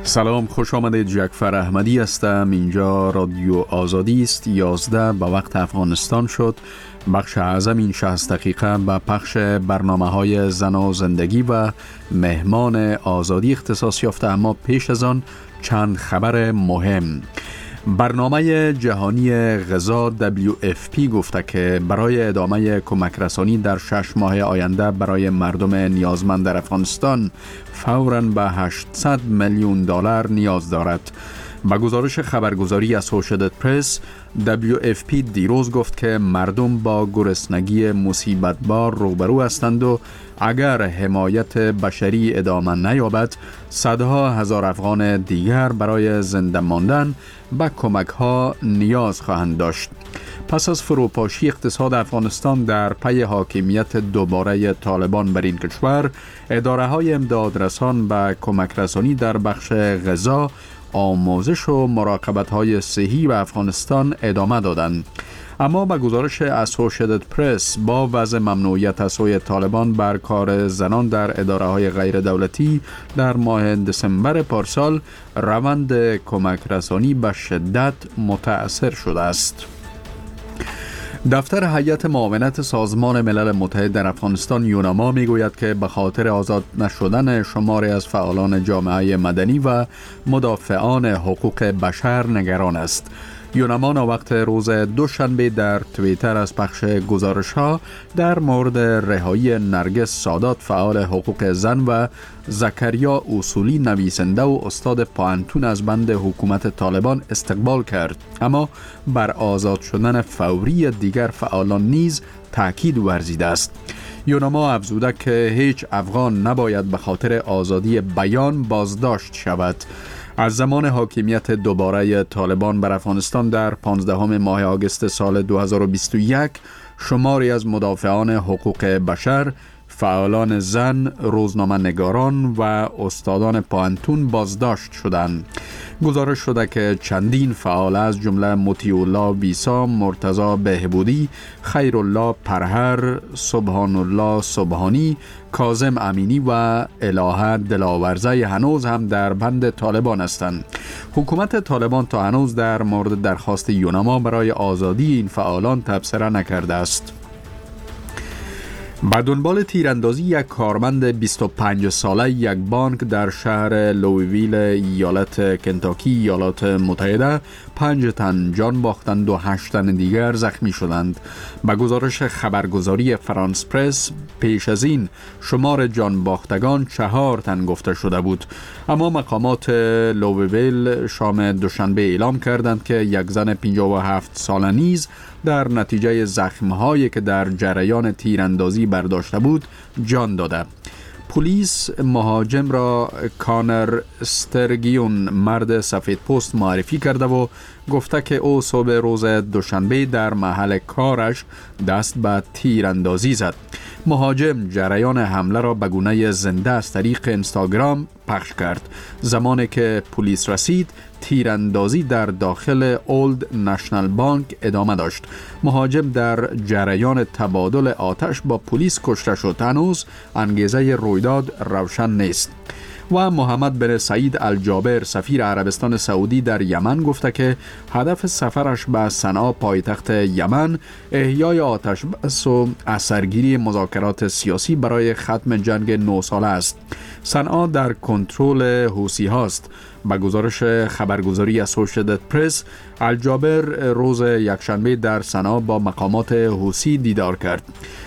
سلام، خوش آمدید. جعفر احمدی هستم. اینجا رادیو آزادی است. 11 به وقت افغانستان شد. بخش اعظم این 60 دقیقه به پخش برنامه‌های زن و زندگی و مهمان آزادی اختصاص یافته، اما پیش از آن چند خبر مهم. برنامه جهانی غذا WFP گفته که برای ادامه کمک رسانی در 6 ماه آینده برای مردم نیازمند در افغانستان فوراً به $800 میلیون نیاز دارد. با گزارش خبرگزاری اسوشییتد پرس، WFP دیروز گفت که مردم با گرسنگی مصیبت‌بار روبرو هستند و اگر حمایت بشری ادامه نیابد، صدها هزار افغان دیگر برای زنده ماندن به کمک‌ها نیاز خواهند داشت. پس از فروپاشی اقتصاد افغانستان در پی حاکمیت دوباره طالبان بر این کشور، اداره‌های امدادرسان به کمک رسانی در بخش غذا، آموزش و مراقبت‌های صحی به افغانستان ادامه دادند. اما به گزارش اسوشییتد پرس، با وضع ممنوعیت از سوی طالبان بر کار زنان در اداره‌های غیر دولتی در ماه دسامبر پارسال، روند کمک رسانی به شدت متأثر شده است. دفتر هیئت معاونت سازمان ملل متحد در افغانستان یوناما میگوید که به خاطر آزاد نشدن شماری از فعالان جامعه مدنی و مدافعان حقوق بشر نگران است. یوناما وقت روز دوشنبه در توییتر از پخش گزارش‌ها در مورد رهایی نرگس سادات، فعال حقوق زن، و زکریا اصولی، نویسنده و استاد پانتون از بند حکومت طالبان استقبال کرد، اما بر آزاد شدن فوری دیگر فعالان نیز تاکید ورزیده است. یوناما افزوده که هیچ افغان نباید به خاطر آزادی بیان بازداشت شود. از زمان حاکمیت دوباره طالبان بر افغانستان در 15 ماه آگوست سال 2021، شماری از مدافعان حقوق بشر، فعالان زن، روزنامه‌نگاران و استادان پانتون بازداشت شدند. گزارش شده که چندین فعال از جمله مطیع‌الله ویسا، مرتضی بهبودی، خیرالله پرهر، سبحان الله سبحانی، کاظم امینی و الهه دلاورزه هنوز هم در بند طالبان هستند. حکومت طالبان تا هنوز در مورد درخواست یوناما برای آزادی این فعالان تبصره نکرده است. به دنبال تیراندازی یک کارمند 25 ساله یک بانک در شهر لویویل، ایالت کنتاکی، ایالات متحده، 5 تن جان باختند و 8 تن دیگر زخمی شدند. به گزارش خبرگزاری فرانس پرس، پیش از این شمار جان باختگان 4 تن گفته شده بود، اما مقامات لویویل شام دوشنبه اعلام کردند که یک زن 57 ساله نیز در نتیجه زخم‌هایی که در جریان تیراندازی برداشته بود جان داده. پلیس مهاجم را کانر استرگیون، مرد سفید پوست، معرفی کرده و گفته که او صبح روز دوشنبه در محل کارش دست به تیراندازی زد. مهاجم جریان حمله را به گونه زنده از طریق اینستاگرام پخش کرد. زمانی که پلیس رسید، تیراندازی در داخل اولد نشنال بانک ادامه داشت. مهاجم در جریان تبادل آتش با پلیس کشته شد. هنوز انگیزه رویداد روشن نیست. و محمد بن سعید الجابر، سفیر عربستان سعودی در یمن، گفته که هدف سفرش به صنعا، پایتخت یمن، احیای آتش بس و اثرگیری مذاکرات سیاسی برای ختم جنگ 9 ساله است. صنعا در کنترل حوثی هاست. به گزارش خبرگزاری اسوشییتد پرس، الجابر روز یکشنبه در صنعا با مقامات حوثی دیدار کرد.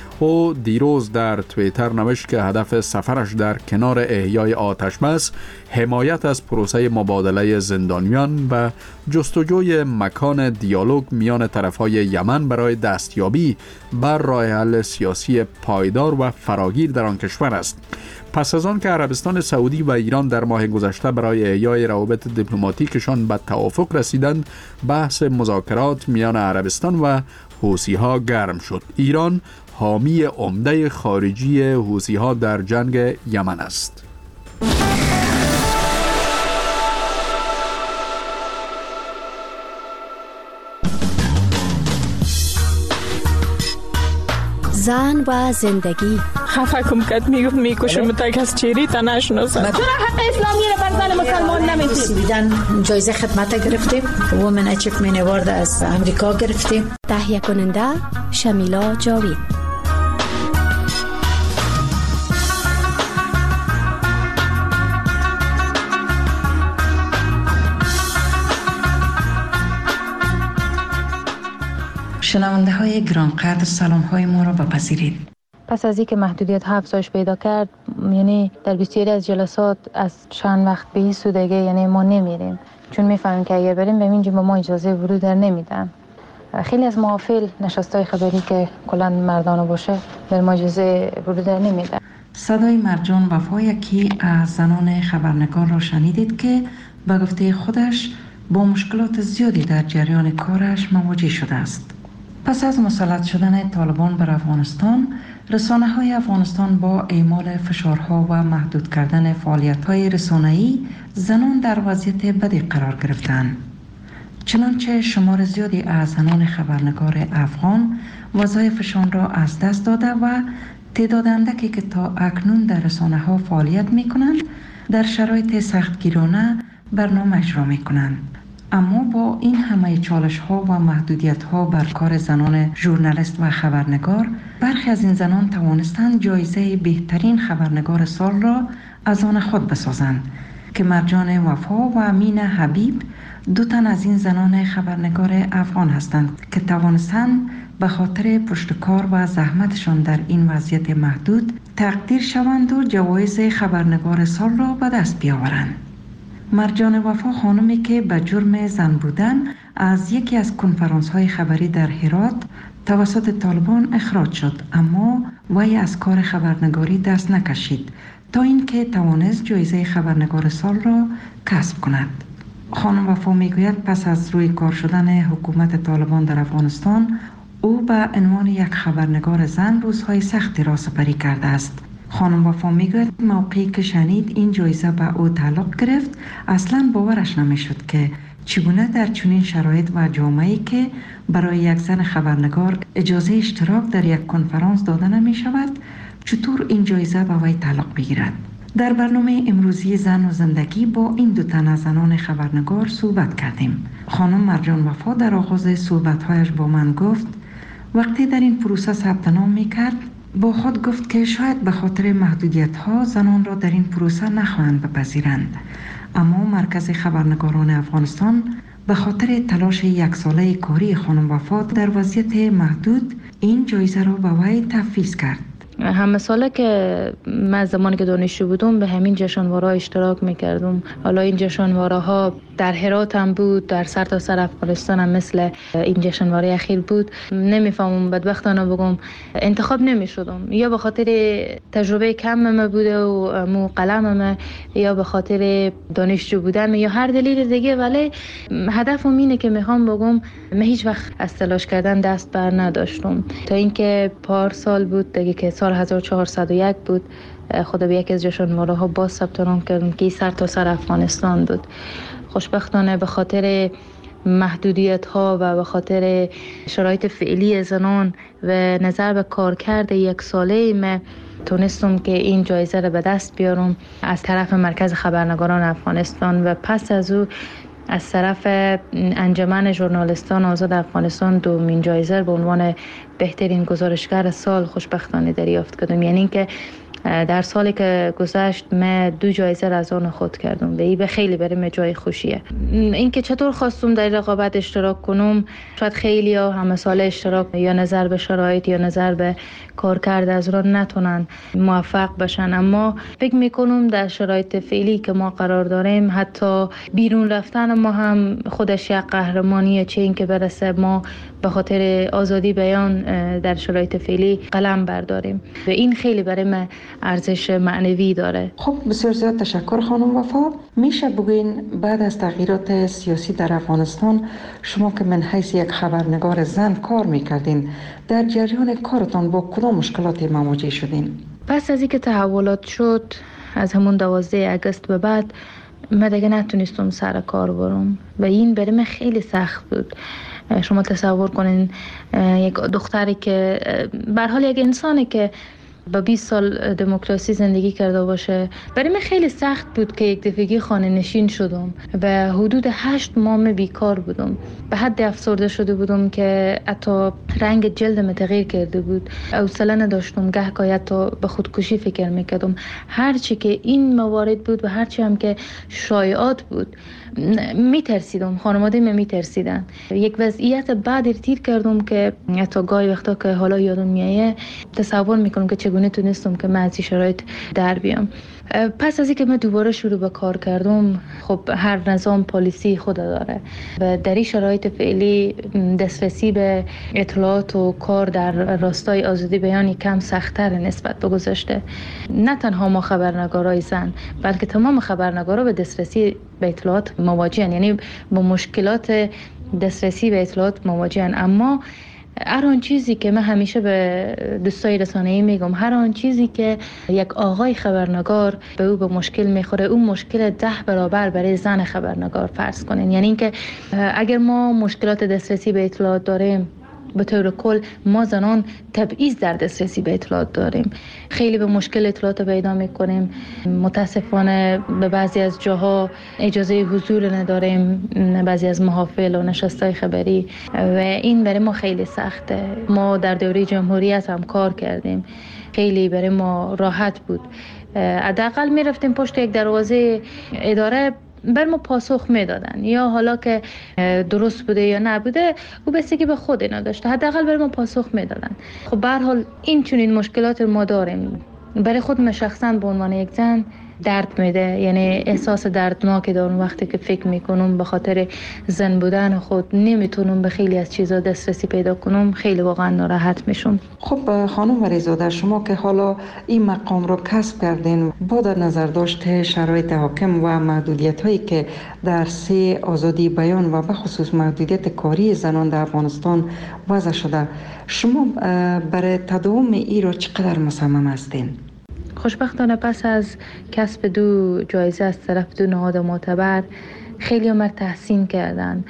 او دیروز در توییتر نوشت که هدف سفرش در کنار احیای آتش بس، حمایت از پروسه مبادله زندانیان و جستجوی مکان دیالوگ میان طرفهای یمن برای دستیابی بر راه حل سیاسی پایدار و فراگیر در آن کشور است. پس از آن که عربستان سعودی و ایران در ماه گذشته برای احیای روابط دیپلماتیکشان به توافق رسیدند، بحث مذاکرات میان عربستان و حوثی‌ها گرم شد. ایران حامی عمده خارجی حوثی‌ها در جنگ یمن است. زن و زندگی، خفه کم کد میکشم تا کس چیری تا نشناسن. چرا حق اسلامی رو بر زن مسلمان نمیدید؟ بیدن جایزه خدمت گرفتیم. وومن اچیومنت اوارد از امریکا گرفتیم. تهیه کننده شمیلا جاوید. شنونده های گرانقدر سلام های ما را بپذیرید. پس از اینکه محدودیت ها افزایش پیدا کرد، یعنی در بسیاری از جلسات از چند وقت به این سو دیگه یعنی ما نمیریم، چون میفهمیم که اگر بریم به اینجا به ما اجازه ورود در نمیدن. خیلی از محافل نشستای خبری که کلا مردانه باشه به ما اجازه ورود در نمیدن. صدای مرجان وفا یکی از زنان خبرنگار را شنیدید که به گفته خودش با مشکلات زیادی در جریان کارش مواجه شده است. پس از مسلط شدن طالبان بر افغانستان، رسانه‌های افغانستان با اعمال فشارها و محدود کردن فعالیت‌های رسانه‌ای زنان در وضعیت بدی قرار گرفتند. چنانچه شمار زیادی از زنان خبرنگار افغان وظایفشان را از دست داده و تعداد اندکی که تا اکنون در رسانه‌ها فعالیت می‌کنند در شرایط سختگیرانه برنامه اجرا می‌کنند. اما با این همه چالش ها و محدودیت ها بر کار زنان ژورنالیست و خبرنگار، برخی از این زنان توانستند جایزه بهترین خبرنگار سال را از آن خود بسازند که مرجان وفا و مینا حبیب دو تن از این زنان خبرنگار افغان هستند که توانستند به خاطر پشتکار و زحمتشان در این وضعیت محدود تقدیر شوند و جوایز خبرنگار سال را به دست بیاورند. مرجان وفا خانمی که به جرم زن بودن از یکی از کنفرانس‌های خبری در هرات توسط طالبان اخراج شد، اما وی از کار خبرنگاری دست نکشید تا اینکه توانست جایزه خبرنگار سال را کسب کند. خانم وفا میگوید پس از روی کار شدن حکومت طالبان در افغانستان، او به عنوان یک خبرنگار زن روزهای سختی را سپری کرده است. خانم وفا میگوید موقعی که شنید این جایزه به او تعلق گرفت، اصلا باورش نمیشد که چگونه در چنین شرایط و جامعه‌ای که برای یک زن خبرنگار اجازه اشتراک در یک کنفرانس داده نمی شود، چطور این جایزه به وی تعلق بگیرد. در برنامه امروزی زن و زندگی با این دو تن از زنان خبرنگار صحبت کردیم. خانم مرجان وفا در آغاز صحبت‌هایش با من گفت وقتی در این پروسه ثبت نام می‌کرد، با خود گفت که شاید به خاطر محدودیت‌ها زنان را در این پروسه نخواهند بپذیرند، اما مرکز خبرنگاران افغانستان به خاطر تلاش یک ساله کاری خانم وفا در وضعیت محدود این جایزه را به وی تفویض کرد. همه ساله که من زمانی که دانشجو بودم به همین جشنواره اشتراک میکردم. حالا این جشنواره ها در هرات هم بود، در سرتاسر افغانستان هم مثل این جشنواره اخیر بود. نمیفهمم بدبختانه بگم انتخاب نمیشدم، یا به خاطر تجربه کم بوده و مو قلمم، یا به خاطر دانشجو بودن، یا هر دلیل دیگه. ولی هدفم اینه که میخوام بگم من هیچ وقت از تلاش کردن دست بر نداشتم تا اینکه پارسال بود دیگه که سال 1401 بود، خدا به یکی از جشنواره ها باز ثبت نام کردم که سر تا سر افغانستان بود. خوشبختانه به خاطر محدودیت ها و به خاطر شرایط فعلی زنان و نظر به کارکرد یک ساله من تونستم که این جایزه را به دست بیارم از طرف مرکز خبرنگاران افغانستان و پس از او از طرف انجمن ژورنالیستان آزاد افغانستان دومین جایزه به عنوان بهترین گزارشگر سال خوشبختانه دریافت کردم. یعنی اینکه در سالی که گذشت من 2 جایزه را از آن خود کردم و این به خیلی برام جای خوشیه. اینکه چطور خواستم در رقابت اشتراک کنم، شاید خیلی ها همه سال اشتراک یا نظر به شرایط یا نظر به کارکرد از راه نتونن موفق بشن، اما فکر میکنم در شرایط فعلی که ما قرار داریم حتی بیرون رفتن ما هم خودش یک قهرمانیه، چه این که برسه ما به خاطر آزادی بیان در شرایط فعلی قلم برداریم و این خیلی برای من ارزش معنوی داره. خب بسیار زیاد تشکر خانم وفا. میشه بگوین بعد از تغییرات سیاسی در افغانستان شما که من حیث یک خبرنگار زن کار میکردین، در جریان کارتان با کدام مشکلاتی مواجه شدین؟ پس از اینکه تحولات شد از همون 12 آگوست به بعد من دیگه نتونستم سر کار برم و این برای من خیلی سخت بود. شما تصور کنین یک دختری که به هر حال یک انسانی که با 20 سال دموکراسی زندگی کرده باشه. برای من خیلی سخت بود که یک دفعگی خانه نشین شدم و حدود 8 ماه بیکار بودم. به حد افسرده شده بودم که حتی رنگ جلدم تغییر کرده بود. حوصله نداشتم، گهگاهی حتی به خودکشی فکر میکردم. هرچی که این موارد بود و هرچی هم که شایعات بود میترسیدم، خانواده من میترسیدن. یک وضعیت بعد ارتیر کردم که حتی گاهی وقتا که حالا یادم میایه تصور میکنم که چگونه تونستم که من از این شرایط در بیام. پس از اینکه من دوباره شروع به کار کردم، خب هر نظام پالیسی خود داره و در این شرایط فعلی دسترسی به اطلاعات و کار در راستای آزادی بیان کم سخت‌تر نسبت به گذشته. نه تنها ما خبرنگارای زن، بلکه تمام خبرنگارا به دسترسی به اطلاعات مواجهن، یعنی با مشکلات دسترسی به اطلاعات مواجهن. اما هر آن چیزی که من همیشه به دوستای رسانه‌ای میگم، هر آن چیزی که یک آقای خبرنگار به او به مشکل میخوره، اون مشکل 10 برابر برای زن خبرنگار فرض کنین. یعنی اینکه اگر ما مشکلات دسترسی به اطلاعات داریم، به طور کل ما زنان تبعیض در دسترسی به اطلاعات داریم. خیلی به مشکل اطلاعات پیدا میکنیم. متاسفانه به بعضی از جاها اجازه حضور نداریم، بعضی از محافل و نشستای خبری، و این برای ما خیلی سخته. ما در دوره جمهوریت هم کار کردیم، خیلی برای ما راحت بود. حداقل میرفتیم پشت یک دروازه اداره، بر ما پاسخ میدادن، یا حالا که درست بوده یا نبوده او بستگی به خود نداشته، حداقل بر ما پاسخ میدادن. خب به هر حال این چنین مشکلات ما داریم. برای خود من شخصا به عنوان یک زن درد میده، یعنی احساس دردناک دارم وقتی که فکر میکنم به خاطر زن بودن خود نمیتونم به خیلی از چیزا دسترسی پیدا کنم، خیلی واقعا ناراحت میشم. خب خانم وریزاده، شما که حالا این مقام رو کسب کردین، با در نظر داشته شرایط حاکم و محدودیت هایی که در سه آزادی بیان و به خصوص محدودیت کاری زنان در افغانستان وضع شده، شما برای تداوم این رو چقدر مصمم هستین؟ خوشبختانه پس از کسب 2 جایزه از طرف 2 نهاد معتبر، خیلی ها مرا تحسین کردن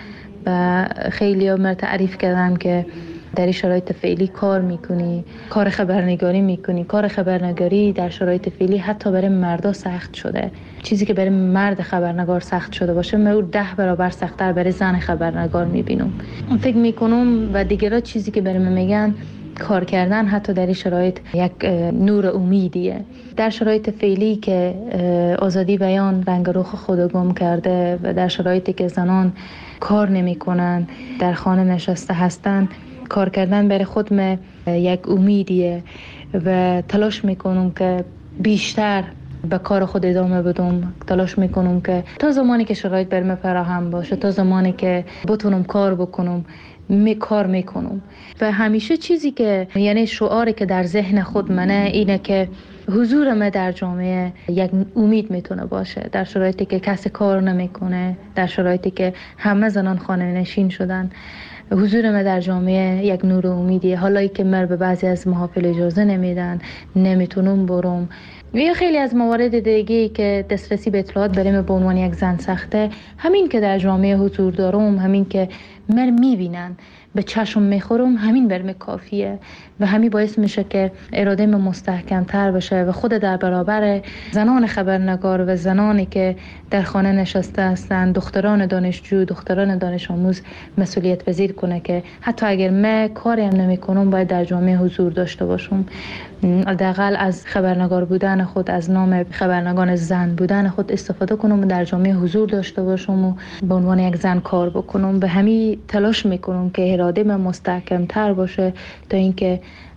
و خیلی ها مرا تعریف کردن که در این شرایط فعلی کار میکنی، کار خبرنگاری میکنی. کار خبرنگاری در شرایط فعلی حتی برای مردا سخت شده. چیزی که برای مرد خبرنگار سخت شده باشه، من او 10 برابر سخت‌تر برای زن خبرنگار میبینم. فکر میکنم و دیگرها چیزی که برای من میگن، کار کردن حتی در این شرایط یک نور امیدیه. در شرایط فعلی که آزادی بیان رنگ روخ خود گم کرده و در شرایطی که زنان کار نمی کنن، در خانه نشسته هستن، کار کردن برای خود من یک امیدیه و تلاش میکنم که بیشتر به کار خود ادامه بدم. تلاش میکنم که تا زمانی که شرایط بر من فراهم باشه، تا زمانی که بتونم کار بکنم، کار میکنم. و همیشه چیزی که یعنی شعاری که در ذهن خود منه اینه که حضور من در جامعه یک امید میتونه باشه. در شرایطی که کسی کار نمیکنه، در شرایطی که همه زنان خانه نشین شدن، حضور من در جامعه یک نور امیدیه. حالا که من به بعضی از محافل اجازه نمیدن، نمیتونم برم، یا خیلی از موارد دیگه که دسترسی به اطلاعات برای من به عنوان یک زن سخته، همین که در جامعه حضور دارم، همین که من میبینن، به چشم میخورم، همین برم کافیه و همین باعث میشه که اراده من مستحکم تر بشه و خود در برابر زنان خبرنگار و زنانی که در خانه نشسته هستن، دختران دانشجو، دختران دانش آموز، مسئولیت پذیر کنه که حتی اگر من کاری هم نمی کنم باید در جامعه حضور داشته باشم. حداقل از خبرنگار بودن خود، از نام خبرنگار زن بودن خود استفاده کنم و در جامعه حضور داشته باشم و به عنوان یک زن کار بکنم. به همین تلاش میکنم که اراده من مستحکم تر باشه تا اینکه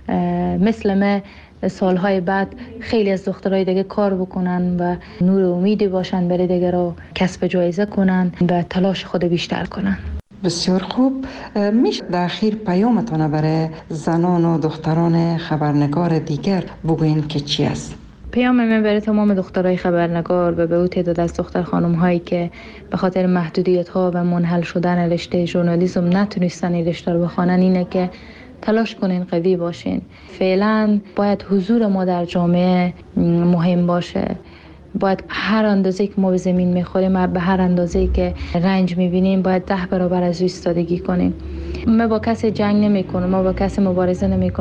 مثل من سالهای بعد خیلی از دخترای دیگه کار بکنن و نور امیدی باشن برای دیگرها، کسب جایزه کنن و تلاش خود بیشتر کنن. بسیار خوب. میشه در اخیر پیامتان برای زنان و دختران خبرنگار دیگر بگوین که چی است؟ پیام من برای تمام دخترای خبرنگار و به اون تعداد از دختر خانم هایی که به خاطر محدودیت ها و منحل شدن رشته ژورنالیسم نتونستن این رشته رو بخوانن اینه که تلاش کنین، قوی باشین. فعلا باید حضور ما در جامعه مهم باشه. باید هر اندازه که ما به زمین میخوریم، به هر اندازه که رنج میبینیم، باید 10 برابر از ایستادگی کنیم. ما با کسی جنگ نمی کنیم، ما با کسی مبارزه نمی کنیم.